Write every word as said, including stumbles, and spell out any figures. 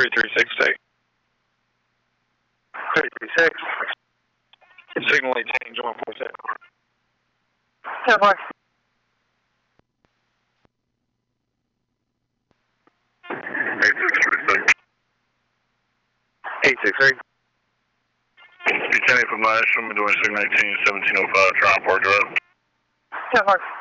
three three six take. three three six. Signal change one four seven. ten four. eight six three. ten eight from last, I'm doing six nineteen, seventeen oh five, Tryon Park Drive. ten four.